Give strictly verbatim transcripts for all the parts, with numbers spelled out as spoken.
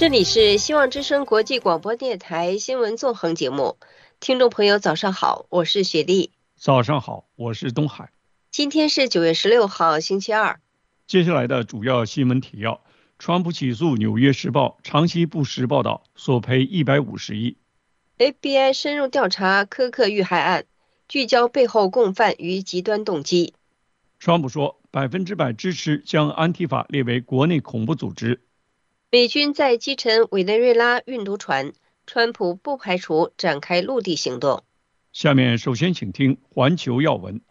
这里是希望之声国际广播电台新闻纵横节目，听众朋友早上好，我是雪莉。 早上好，我是东海。 今天是九月十六号星期二。 接下来的主要新闻提要：川普起诉《纽约时报》长期不实报道，索赔一百五十亿。 F B I 深入调查科克遇害案，聚焦背后共犯与极端动机。 川普说百分之百支持将安提法列为国内恐怖组织。 美军在击沉委内瑞拉运毒船，川普不排除展开陆地行动。 下面首先请听环球要闻。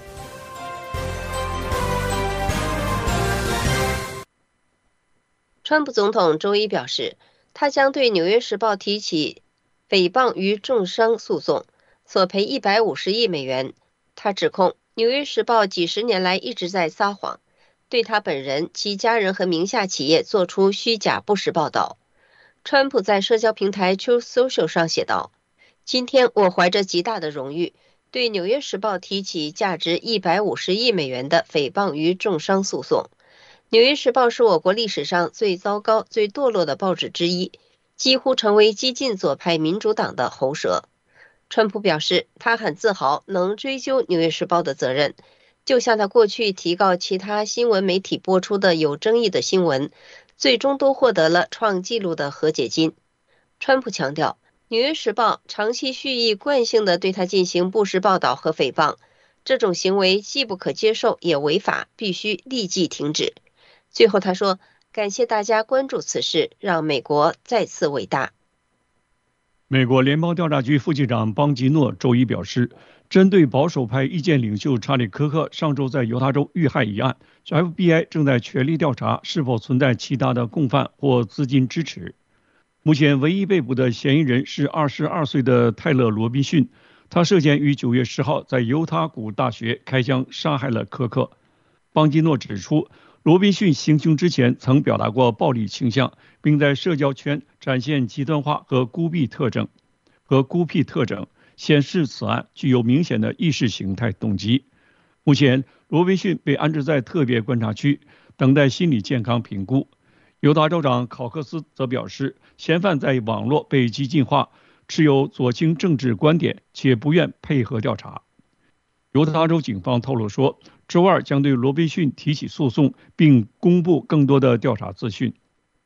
川普总统周一表示，他将对《纽约时报》提起诽谤与重伤诉讼，索赔一百五十亿美元。他指控《纽约时报》几十年来一直在撒谎，对他本人、其家人和名下企业做出虚假不实报道。川普在社交平台 Truth Social 上写道：“今天我怀着极大的荣誉，对《纽约时报》提起价值一百五十亿美元的诽谤与重伤诉讼。《纽约时报》是我国历史上最糟糕、最堕落的报纸之一，几乎成为激进左派民主党的喉舌。”川普表示，他很自豪能追究《纽约时报》的责任，就像他过去提告其他新闻媒体播出的有争议的新闻，最终都获得了创纪录的和解金。川普强调，《纽约时报》长期蓄意惯性地对他进行不实报道和诽谤，这种行为既不可接受也违法，必须立即停止。最后他说，感谢大家关注此事，让美国再次伟大。 美国联邦调查局副局长邦吉诺周一表示，针对保守派意见领袖查理·科克上周在犹他州遇害一案， F B I 正在全力调查是否存在其他的共犯或资金支持。目前唯一被捕的嫌疑人是二十二岁的泰勒·罗宾逊，他涉嫌于九月十号在犹他谷大学开枪杀害了科克。邦吉诺指出，罗宾逊行凶之前曾表达过暴力倾向，并在社交圈展现极端化和孤僻特征，和孤僻特征显示此案具有明显的意识形态动机。目前，罗宾逊被安置在特别观察区，等待心理健康评估。犹他州长考克斯则表示，嫌犯在网络被激进化，持有左倾政治观点，且不愿配合调查。犹他州警方透露说，周二将对罗宾逊提起诉讼，并公布更多的调查资讯。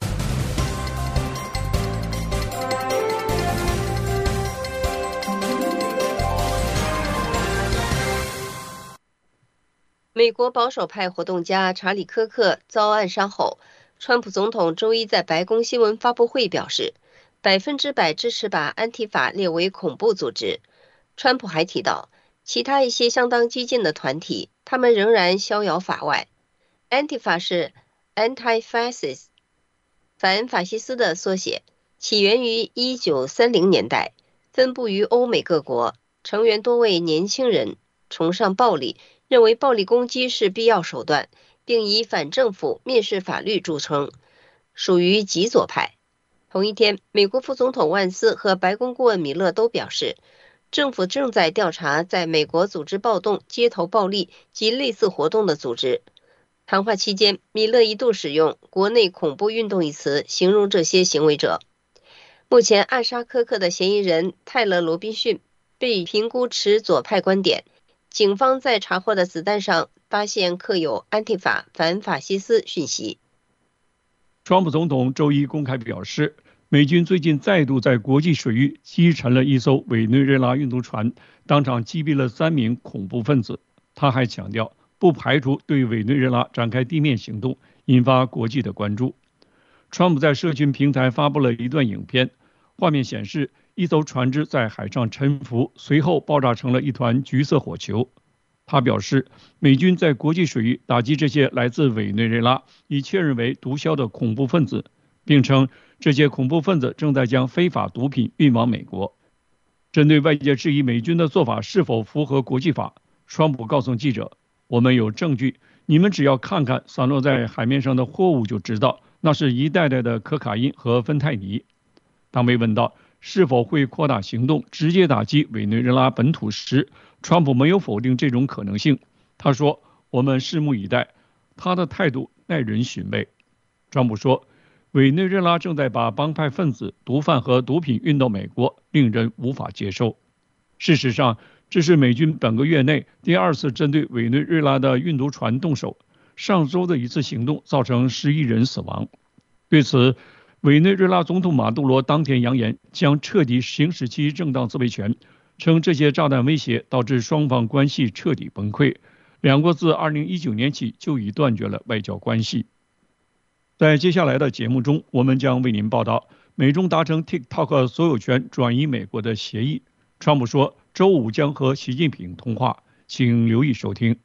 美国保守派活动家查理·科克遭暗杀后，川普总统周一在白宫新闻发布会表示，百分之百支持把安提法列为恐怖组织。川普还提到，其他一些相当激进的团体，他们仍然逍遥法外。安提法是 Anti-Fascist 反法西斯的缩写，起源于一九三零年代，分布于欧美各国，成员多为年轻人，崇尚暴力，认为暴力攻击是必要手段，并以反政府、蔑视法律著称，属于极左派。同一天，美国副总统万斯和白宫顾问米勒都表示，政府正在调查在美国组织暴动、街头暴力及类似活动的组织。谈话期间，米勒一度使用“国内恐怖运动”一词形容这些行为者。目前，暗杀科克的嫌疑人泰勒·罗宾逊被评估持左派观点。警方在查获的子弹上发现刻有安提法反法西斯讯息。 川普总统周一公开表示，美军最近再度在国际水域击沉了一艘委内瑞拉运毒船，当场击毙了三名恐怖分子。他还强调，不排除对委内瑞拉展开地面行动，引发国际的关注。川普在社群平台发布了一段影片，画面显示一艘船只在海上沉浮，随后爆炸成了一团橘色火球。他表示，美军在国际水域打击这些来自委内瑞拉已确认为毒枭的恐怖分子，并称这些恐怖分子正在将非法毒品运往美国。针对外界质疑美军的做法是否符合国际法，川普告诉记者，我们有证据，你们只要看看散落在海面上的货物就知道，那是一袋袋的可卡因和芬太尼。当被问到是否会扩大行动，直接打击委内瑞拉本土时，川普没有否定这种可能性。他说，我们拭目以待。他的态度耐人寻味。川普说， 委内瑞拉正在把帮派分子、毒贩和毒品运到美国，令人无法接受。事实上，这是美军本个月内第二次针对委内瑞拉的运毒船动手。上周的一次行动造成十一人死亡。对此，委内瑞拉总统马杜罗当天扬言将彻底行使其正当自卫权，称这些炸弹威胁导致双方关系彻底崩溃。两国自二零一九年起就已断绝了外交关系。在接下来的节目中，我们将为您报道美中达成 TikTok 所有权转移美国的协议。川普说周五将和习近平通话，请留意收听。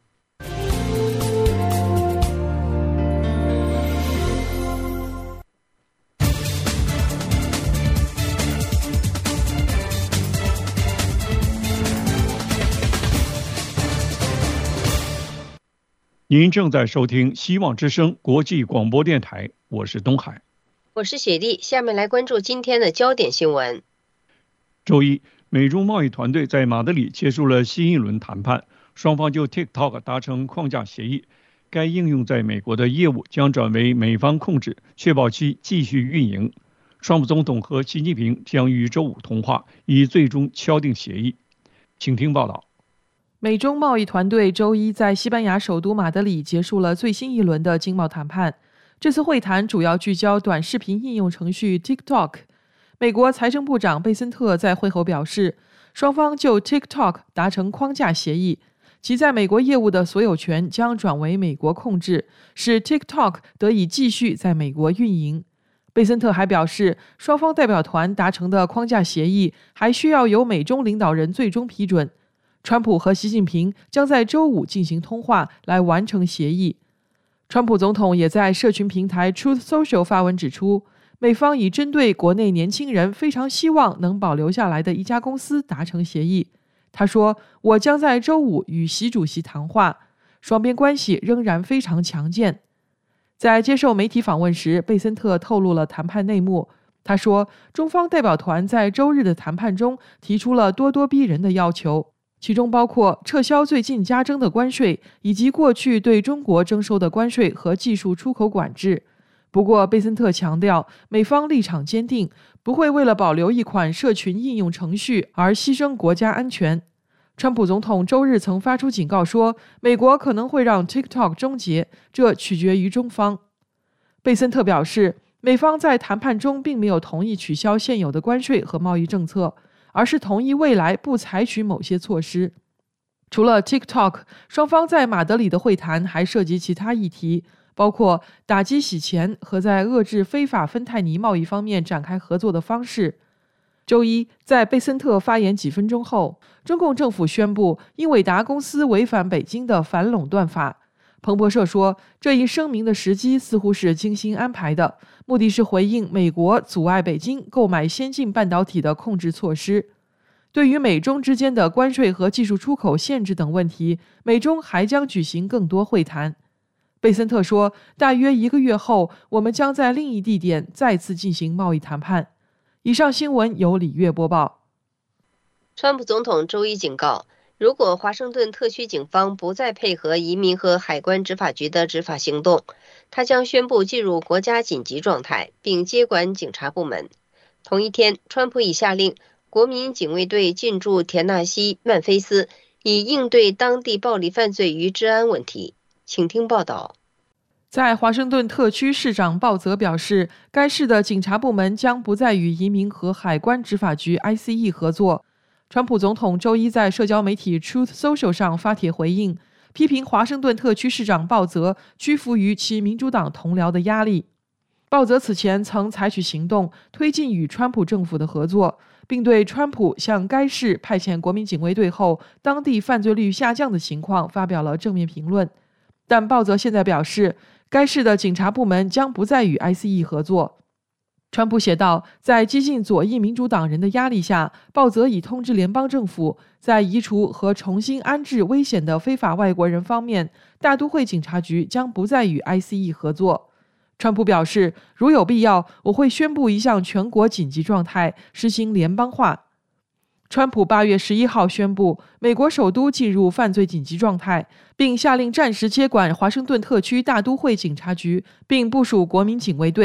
您正在收听希望之声国际广播电台，我是东海， 我是雪莉。下面来关注今天的焦点新闻。 周一，美中贸易团队在马德里结束了新一轮谈判，双方就 TikTok 达成框架协议，该应用在美国的业务将转为美方控制，确保其继续运营。川普总统和习近平将于周五通话，以最终敲定协议。请听报道。 美中贸易团队周一在西班牙首都马德里结束了最新一轮的经贸谈判。这次会谈主要聚焦短视频应用程序 TikTok。美国财政部长贝森特在会后表示，双方就 TikTok 达成框架协议，其在美国业务的所有权将转为美国控制，使 TikTok 得以继续在美国运营。贝森特还表示，双方代表团达成的框架协议还需要由美中领导人最终批准。川普和习近平将在周五进行通话来完成协议。川普总统也在社群平台 Truth Social 发文指出，美方已针对国内年轻人非常希望能保留下来的一家公司达成协议。他说，我将在周五与习主席谈话，双边关系仍然非常强健。在接受媒体访问时，贝森特透露了谈判内幕。他说，中方代表团在周日的谈判中提出了咄咄逼人的要求，其中包括撤销最近加征的关税，以及过去对中国征收的关税和技术出口管制。不过，贝森特强调，美方立场坚定，不会为了保留一款社群应用程序而牺牲国家安全。川普总统周日曾发出警告说，美国可能会让 TikTok 终结，这取决于中方。贝森特表示，美方在谈判中并没有同意取消现有的关税和贸易政策，而是同意未来不采取某些措施。除了 TikTok， 双方在马德里的会谈还涉及其他议题，包括打击洗钱和在遏制非法芬太尼贸易方面展开合作的方式。周一，在贝森特发言几分钟后，中共政府宣布英伟达公司违反北京的反垄断法。彭博社说，这一声明的时机似乎是精心安排的，目的是回应美国阻碍北京购买先进半导体的控制措施。对于美中之间的关税和技术出口限制等问题，美中还将举行更多会谈。贝森特说，大约一个月后，我们将在另一地点再次进行贸易谈判。以上新闻由李月播报。 川普总统周一警告，如果华盛顿特区警方不再配合移民和海关执法局的执法行动，他将宣布进入国家紧急状态，并接管警察部门。同一天，川普已下令国民警卫队进驻田纳西曼菲斯，以应对当地暴力犯罪与治安问题。请听报道。 在华盛顿特区市长鲍泽表示，该市的警察部门将不再与移民和海关执法局 I C E 合作。川普总统周一在社交媒体 Truth Social 上发帖回应，批评华盛顿特区市长鲍泽屈服于其民主党同僚的压力。鲍泽此前曾采取行动推进与川普政府的合作，并对川普向该市派遣国民警卫队后当地犯罪率下降的情况发表了正面评论。但鲍泽现在表示，该市的警察部门将不再与 I C E 合作。川普写道，在激进左翼民主党人的压力下，鲍泽已通知联邦政府，在移除和重新安置危险的非法外国人方面，大都会警察局将不再与 I C E 合作。川普表示，如有必要，我会宣布一项全国紧急状态，实行联邦化。川普八月十一号宣布，美国首都进入犯罪紧急状态，并下令暂时接管华盛顿特区大都会警察局，并部署国民警卫队，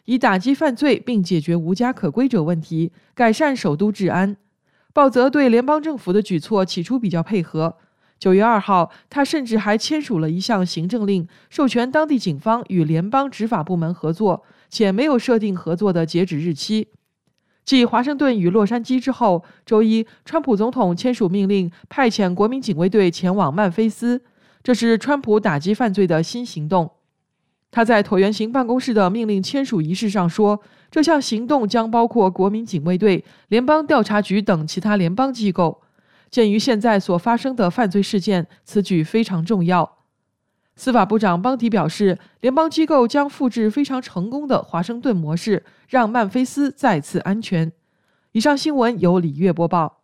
以打击犯罪并解决无家可归者问题，改善首都治安。鲍泽对联邦政府的举措起初比较配合。九月二号，他甚至还签署了一项行政令，授权当地警方与联邦执法部门合作，且没有设定合作的截止日期。继华盛顿与洛杉矶之后，周一，川普总统签署命令，派遣国民警卫队前往曼菲斯，这是川普打击犯罪的新行动。他在椭圆形办公室的命令签署仪式上说，这项行动将包括国民警卫队、联邦调查局等其他联邦机构。鉴于现在所发生的犯罪事件，此举非常重要。司法部长邦迪表示，联邦机构将复制非常成功的华盛顿模式，让曼菲斯再次安全。以上新闻由李月播报。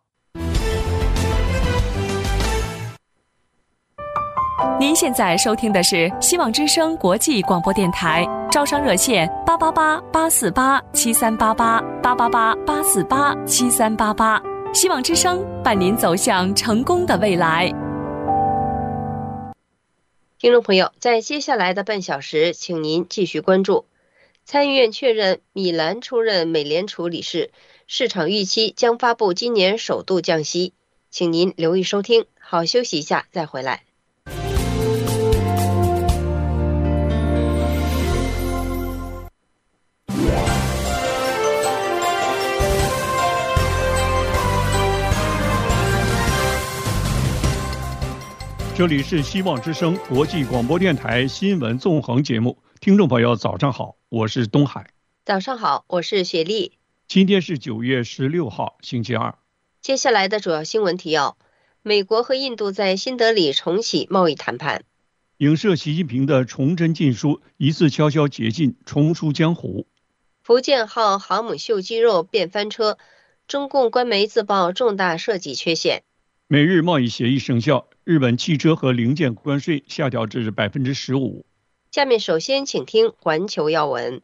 您现在收听的是希望之声国际广播电台，招商热线八八八八四八七三八八八八八八四八七三八八，希望之声伴您走向成功的未来。 听众朋友，在接下来的半小时，请您继续关注。参议院确认米兰出任美联储理事，市场预期将发布今年首度降息，请您留意收听。好，休息一下再回来。 这里是希望之声国际广播电台新闻纵横节目，听众朋友早上好，我是东海。 早上好，我是雪莉。 今天是九月十六号，星期二。 接下来的主要新闻提要：美国和印度在新德里重启贸易谈判； 影射习近平的崇祯禁书疑似悄悄解禁，重出江湖； 福建号航母秀肌肉变翻车，中共官媒自曝重大设计缺陷； 美日贸易协议生效，日本汽车和零件关税下调至百分之十五。 下面首先请听环球要闻。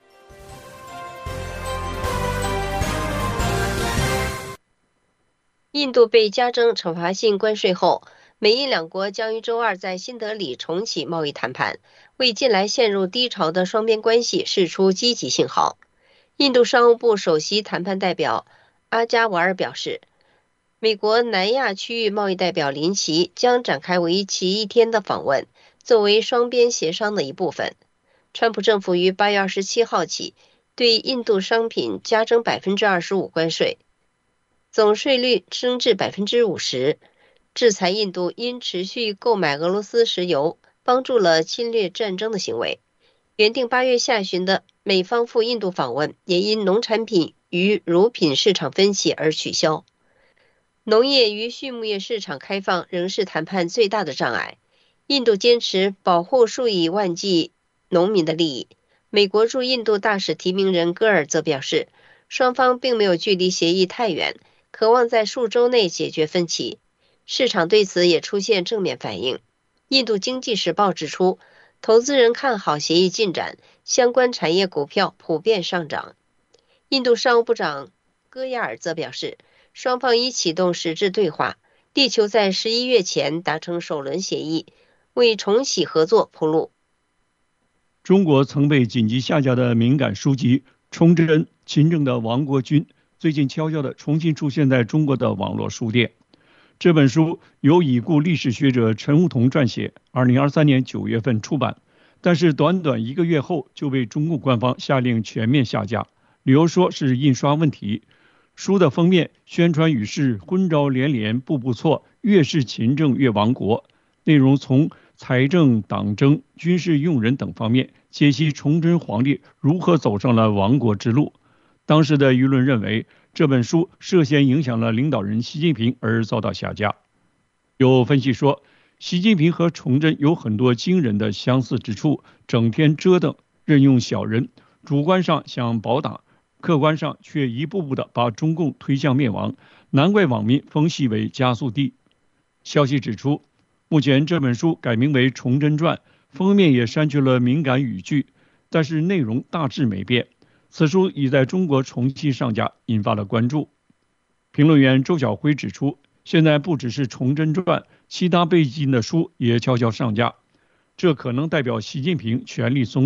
印度被加征惩罚性关税后，美印两国将于周二在新德里重启贸易谈判，为近来陷入低潮的双边关系释出积极信号。印度商务部首席谈判代表阿加瓦尔表示，美国南亚区域贸易代表林奇将展开为期一天的访问，作为双边协商的一部分。川普政府于八月二十七号起对印度商品加征百分之二十五关税，总税率升至百分之五十，制裁印度因持续购买俄罗斯石油，帮助了侵略战争的行为。原定八月下旬的美方赴印度访问，也因农产品与乳品市场分歧而取消。农业与畜牧业市场开放仍是谈判最大的障碍。印度坚持保护数以万计农民的利益。美国驻印度大使提名人戈尔则表示，双方并没有距离协议太远，渴望在数周内解决分歧。市场对此也出现正面反应。印度经济时报指出，投资人看好协议进展，相关产业股票普遍上涨。印度商务部长戈亚尔则表示，双方已启动实质对话，力求在十一月前达成首轮协议，为重启合作铺路。 中国曾被紧急下架的敏感书籍《崇祯勤政的亡国君》最近悄悄地重新出现在中国的网络书店。这本书由已故历史学者陈梧桐撰写，二零二三年九月份出版，但是短短一个月后就被中共官方下令全面下架，理由说是印刷问题。书的封面宣传语是昏招连连步步错，越是勤政越亡国，内容从财政、党争、军事用人等方面解析崇祯皇帝如何走上了亡国之路。当时的舆论认为这本书涉嫌影响了领导人习近平而遭到下架。有分析说，习近平和崇祯有很多惊人的相似之处，整天折腾任用小人，主观上想保党，客观上却一步步地把中共推向灭亡，难怪网民封系为加速地。消息指出，目前这本书改名为《崇祯传》，封面也删去了敏感语句，但是内容大致没变。此书已在中国重新上架，引发了关注。评论员周晓辉指出，现在不只是《崇祯传》，其他被禁的书也悄悄上架，这可能代表习近平权力松动，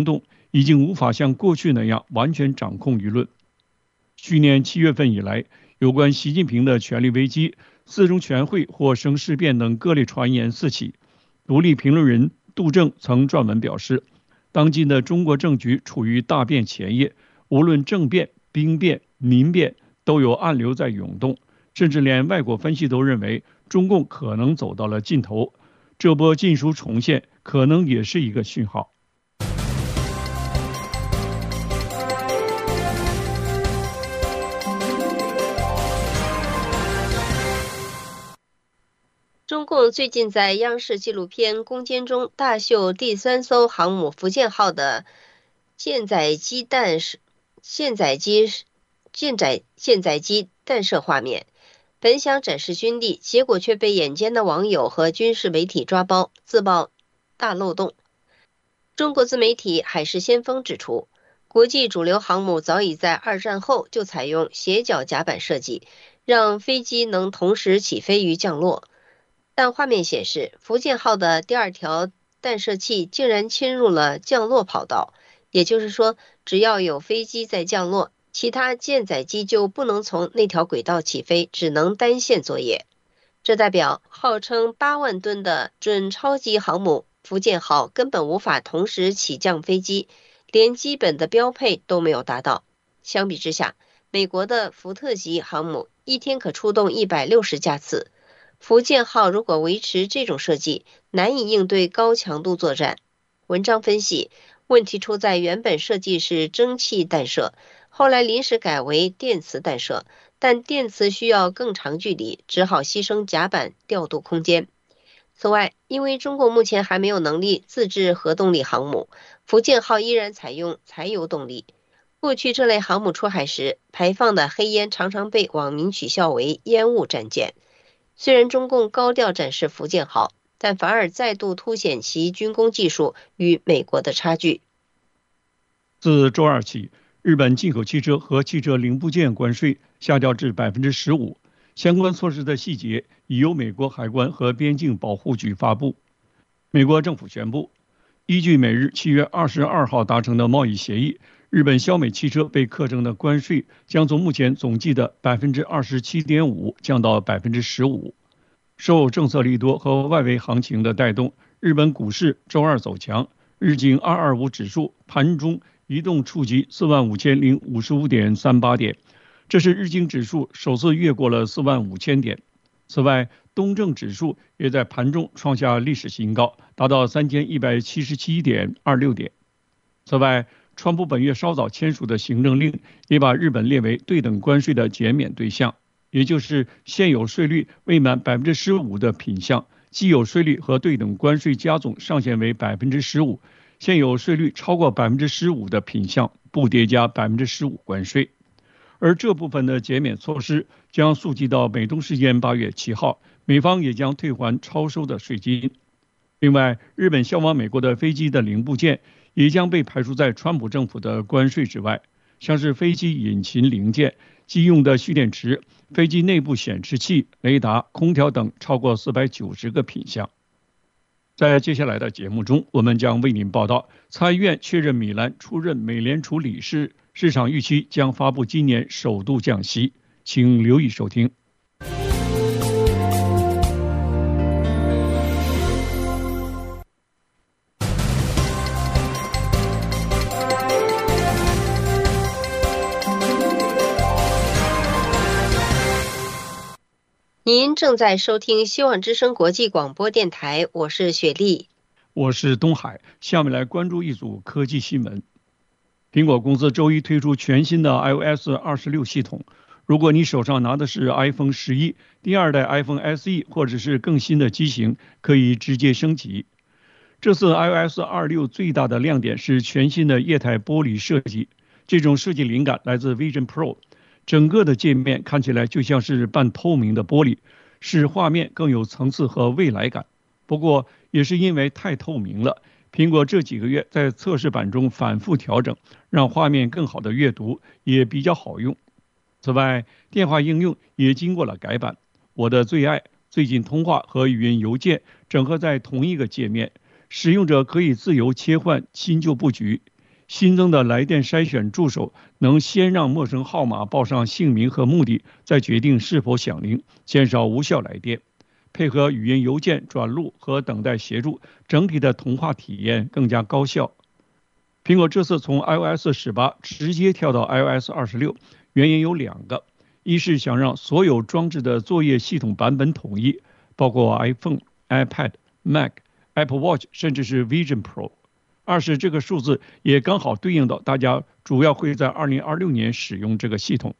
已经无法像过去那样完全掌控舆论。去年七月份以来，有关习近平的权力危机、四中全会或生事变等各类传言四起。独立评论人杜正曾撰文表示，当今的中国政局处于大变前夜，无论政变、兵变、民变，都有暗流在涌动，甚至连外国分析都认为中共可能走到了尽头。这波禁书重现可能也是一个讯号。 中共最近在央视纪录片《攻坚》中大秀第三艘航母福建号的舰载机弹舰载机舰载舰载机弹射画面，本想展示军力，结果却被眼尖的网友和军事媒体抓包，自曝大漏洞。中国自媒体海事先锋指出，国际主流航母早已在二战后就采用斜角甲板设计，让飞机能同时起飞与降落。但画面显示，福建号的第二条弹射器竟然侵入了降落跑道，也就是说，只要有飞机在降落，其他舰载机就不能从那条轨道起飞，只能单线作业。这代表号称八万吨的准超级航母福建号根本无法同时起降飞机，连基本的标配都没有达到。相比之下，美国的福特级航母一天可出动一百六十架次。福建号如果维持这种设计，难以应对高强度作战。文章分析，问题出在原本设计是蒸汽弹射，后来临时改为电磁弹射，但电磁需要更长距离，只好牺牲甲板调度空间。此外，因为中国目前还没有能力自制核动力航母，福建号依然采用柴油动力。过去这类航母出海时排放的黑烟常常被网民取笑为烟雾战舰。虽然中共高调展示福建号，但反而再度凸显其军工技术与美国的差距。 自周二起，日本进口汽车和汽车零部件关税下调至百分之十五，相关措施的细节已由美国海关和边境保护局发布。美国政府宣布，依据美日七月二十二号达成的贸易协议，日本销美汽车被课征的关税将从目前总计的百分之二十七点五降到百分之十五。受政策利多和外围行情的带动，日本股市周二走强，日经二二五指数盘中移动触及四万五千零五十五点三八点，这是日经指数首次越过了四万五千点。此外，东证指数也在盘中创下历史新高，达到三千一百七十七点二六点。此外，川普本月稍早签署的行政令也把日本列为对等关税的减免对象，也就是现有税率未满百分之十五的品项，既有税率和对等关税加总上限为百分之十五，现有税率超过百分之十五的品项不叠加百分之十五关税。而这部分的减免措施将溯及到美东时间八月七号，美方也将退还超收的税金。另外，日本销往美国的飞机的零部件也将被排除在川普政府的关税之外，像是飞机引擎零件、机用的蓄电池、飞机内部显示器、雷达、空调等超过四百九十个品项。在接下来的节目中，我们将为您报道参议院确认米兰出任美联储理事，市场预期将发布今年首度降息，请留意收听。 您正在收听希望之声国际广播电台，我是雪莉， 我是东海。下面来关注一组科技新闻。苹果公司周一推出全新的 i O S 二十六系统，如果你手上拿的是 iPhone 十一、第二代 iPhone S E 或者是更新的机型，可以直接升级。这次 i O S 二十六最大的亮点是全新的液态玻璃设计，这种设计灵感来自 Vision Pro。整个的界面看起来就像是半透明的玻璃，使画面更有层次和未来感。不过也是因为太透明了，苹果这几个月在测试版中反复调整，让画面更好的阅读，也比较好用。此外，电话应用也经过了改版，我的最爱、最近通话和语音邮件整合在同一个界面，使用者可以自由切换新旧布局。 新增的来电筛选助手能先让陌生号码报上姓名和目的，再决定是否响铃，减少无效来电。配合语音邮件转录和等待协助，整体的通话体验更加高效。苹果这次从 i O S 十八 直接跳到 i O S 二十六，原因有两个：一是想让所有装置的作业系统版本统一，包括 iPhone、iPad、Mac、Apple Watch， 甚至是 Vision Pro； 二是这个数字也刚好对应到大家主要会在二零二六年使用这个系统。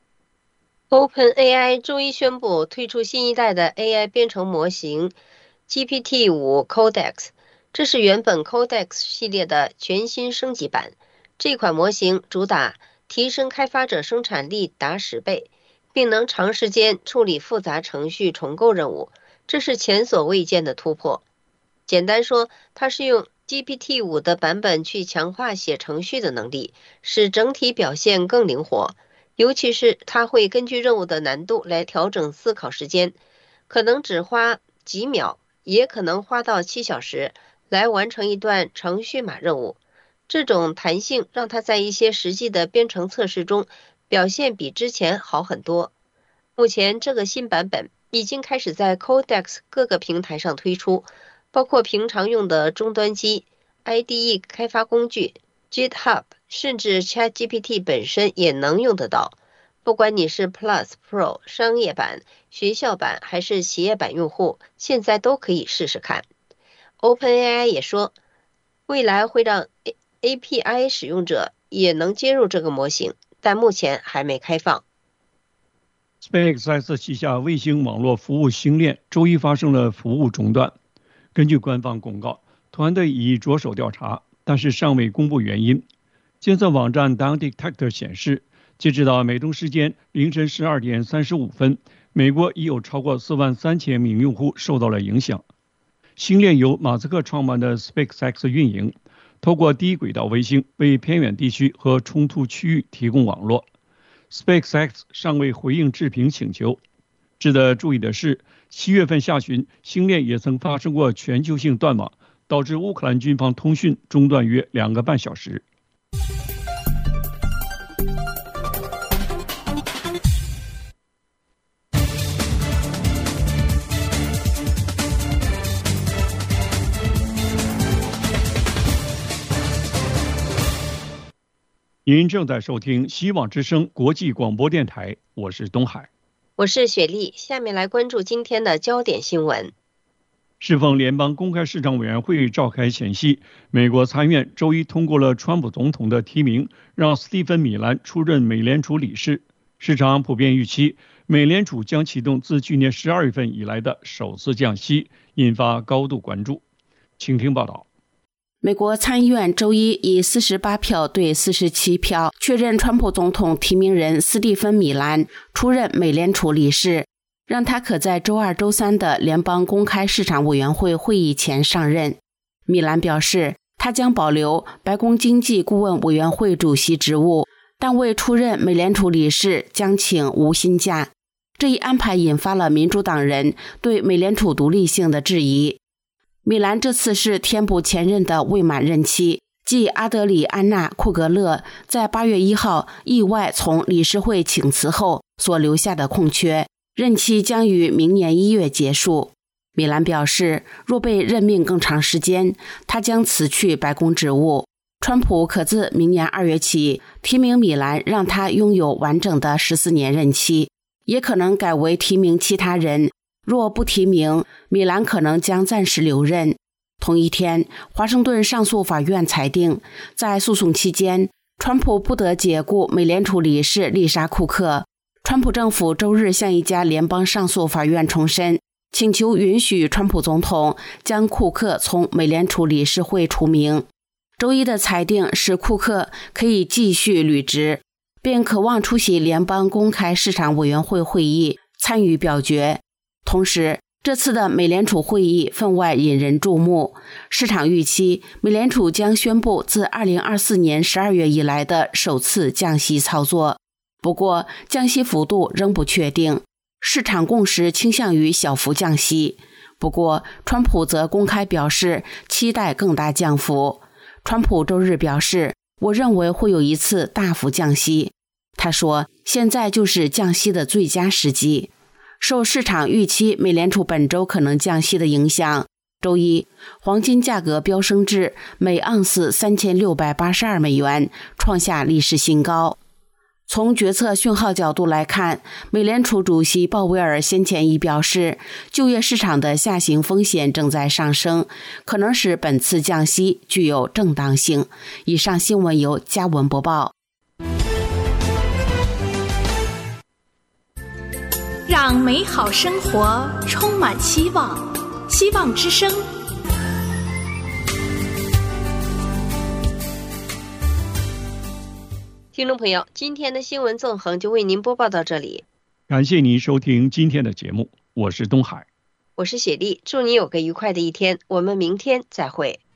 OpenAI 周一宣布推出新一代的 A I 编程模型 G P T 五 Codex， 这是原本 Codex 系列的全新升级版。这款模型主打提升开发者生产力达十倍，并能长时间处理复杂程序重构任务，这是前所未见的突破。简单说，它是用 G P T 五 的版本去强化写程序的能力，使整体表现更灵活。尤其是它会根据任务的难度来调整思考时间，可能只花几秒，也可能花到七小时来完成一段程序码任务。这种弹性让它在一些实际的编程测试中表现比之前好很多。目前这个新版本已经开始在 Codex 各个平台上推出，包括平常用的终端机、I D E 开发工具、GitHub， 甚至 ChatGPT 本身也能用得到。不管你是 Plus、Pro、商业版、学校版还是企业版用户，现在都可以试试看。OpenAI 也说，未来会让 A P I 使用者也能接入这个模型，但目前还没开放。 SpaceX 旗下卫星网络服务星链周一发生了服务中断。根据官方公告，团队已着手调查，但是尚未公布原因。监测网站 Downdetector 显示，截止到美东时间凌晨十二点三十五分，美国已有超过四万三千名用户受到了影响。星链由马斯克创办的 SpaceX 运营，透过低轨道卫星为偏远地区和冲突区域提供网络。SpaceX 尚未回应置评请求。值得注意的是，七月份下旬，星链也曾发生过全球性断网，导致乌克兰军方通讯中断约两个半小时。您正在收听希望之声国际广播电台，我是东海， 我是雪莉。下面来关注今天的焦点新闻。 适逢联邦公开市场委员会召开前夕，美国参院周一通过了川普总统的提名，让斯蒂芬·米兰出任美联储理事。市场普遍预期，美联储将启动自去年十二月份以来的首次降息，引发高度关注。请听报道。 美国参议院周一以四十八票对四十七票确认川普总统提名人斯蒂芬·米兰出任美联储理事，让他可在周二、周三的联邦公开市场委员会会议前上任。米兰表示，他将保留白宫经济顾问委员会主席职务，但为出任美联储理事将请无薪假。这一安排引发了民主党人对美联储独立性的质疑。米兰这次是填补前任的未满任期，即阿德里安娜·库格勒在八月一号意外从理事会请辞后所留下的空缺，任期将于明年一月结束。米兰表示，若被任命更长时间，他将辞去白宫职务。川普可自明年二月起提名米兰，让他拥有完整的十四年任期，也可能改为提名其他人。若不提名，米兰可能将暂时留任。同一天，华盛顿上诉法院裁定，在诉讼期间，川普不得解雇美联储理事丽莎·库克。川普政府周日向一家联邦上诉法院重申，请求允许川普总统将库克从美联储理事会除名。周一的裁定使库克可以继续履职，并渴望出席联邦公开市场委员会会议，参与表决。同时，这次的美联储会议分外引人注目，市场预期美联储将宣布自二零二四年十二月以来的首次降息操作。不过，降息幅度仍不确定，市场共识倾向于小幅降息。不过，川普则公开表示期待更大降幅。川普周日表示， 我认为会有一次大幅降息。他说，现在就是降息的最佳时机。受市场预期美联储本周可能降息的影响，周一黄金价格飙升至每盎司三千六百八十二美元，创下历史新高。从决策讯号角度来看，美联储主席鲍威尔先前已表示，就业市场的下行风险正在上升，可能使本次降息具有正当性。以上新闻由嘉文播报。 让美好生活充满希望，希望之声。 听众朋友，今天的新闻纵横就为您播报到这里。 感谢您收听今天的节目，我是东海， 我是雪莉，祝你有个愉快的一天，我们明天再会。